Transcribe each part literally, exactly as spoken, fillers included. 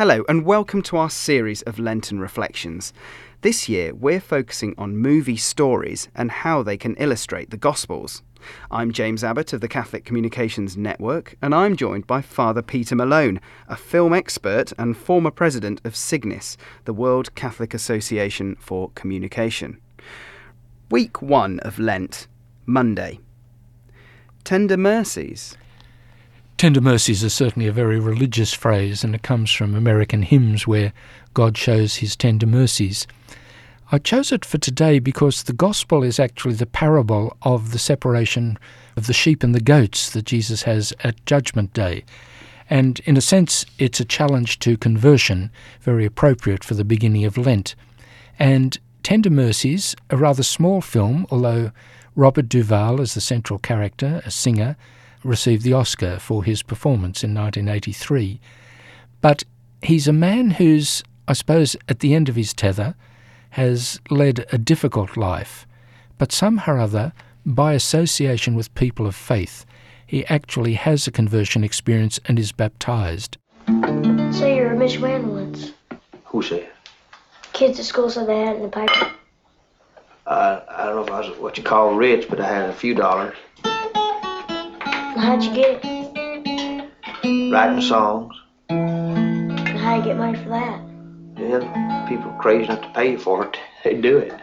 Hello and welcome to our series of Lenten Reflections. This year we're focusing on movie stories and how they can illustrate the Gospels. I'm James Abbott of the Catholic Communications Network, and I'm joined by Father Peter Malone, a film expert and former president of Cygnus, the World Catholic Association for Communication. Week one of Lent, Monday. Tender Mercies. Tender mercies is certainly a very religious phrase, and it comes from American hymns where God shows his tender mercies. I chose it for today because the Gospel is actually the parable of the separation of the sheep and the goats that Jesus has at Judgment Day. And in a sense, it's a challenge to conversion, very appropriate for the beginning of Lent. And Tender Mercies, a rather small film, although Robert Duvall is the central character, a singer, received the Oscar for his performance in nineteen eighty-three. But he's a man who's, I suppose, at the end of his tether, has led a difficult life, but somehow or other, by association with people of faith, he actually has a conversion experience and is baptized. So you're a rich man once. Who said? Kids at school said they had it in the paper. Uh, I don't know if I was what you call rich, but I had a few dollars. How'd you get it? Writing songs. And how you get money for that? Yeah, people are crazy enough to pay for it. They do it.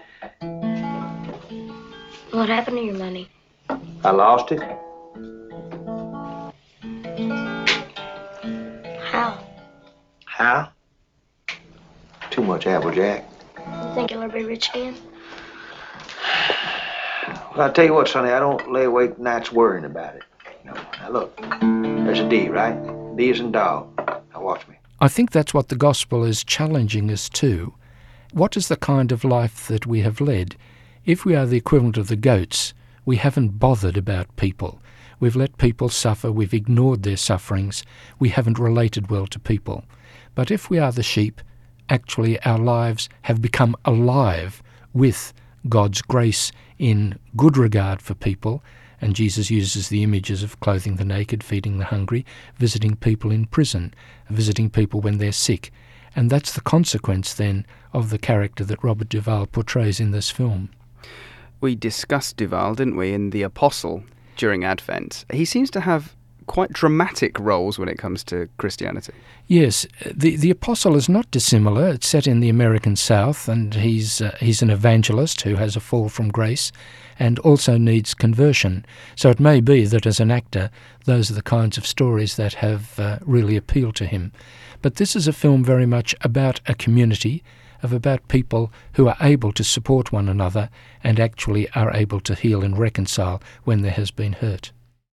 What happened to your money? I lost it. How? How? Too much Applejack. You think you'll ever be rich again? Well, I'll tell you what, Sonny, I don't lay awake nights worrying about it. No. Now look, there's a D, right? D is in dog. Now watch me. I think that's what the Gospel is challenging us to. What is the kind of life that we have led? If we are the equivalent of the goats, we haven't bothered about people. We've let people suffer, we've ignored their sufferings, we haven't related well to people. But if we are the sheep, actually our lives have become alive with God's grace in good regard for people, and Jesus uses the images of clothing the naked, feeding the hungry, visiting people in prison, visiting people when they're sick. And that's the consequence, then, of the character that Robert Duvall portrays in this film. We discussed Duvall, didn't we, in The Apostle during Advent. He seems to have quite dramatic roles when it comes to Christianity. Yes, the the Apostle is not dissimilar. It's set in the American South, and he's uh, he's an evangelist who has a fall from grace and also needs conversion. So it may be that as an actor, those are the kinds of stories that have uh, really appealed to him. But this is a film very much about a community, of about people who are able to support one another and actually are able to heal and reconcile when there has been hurt.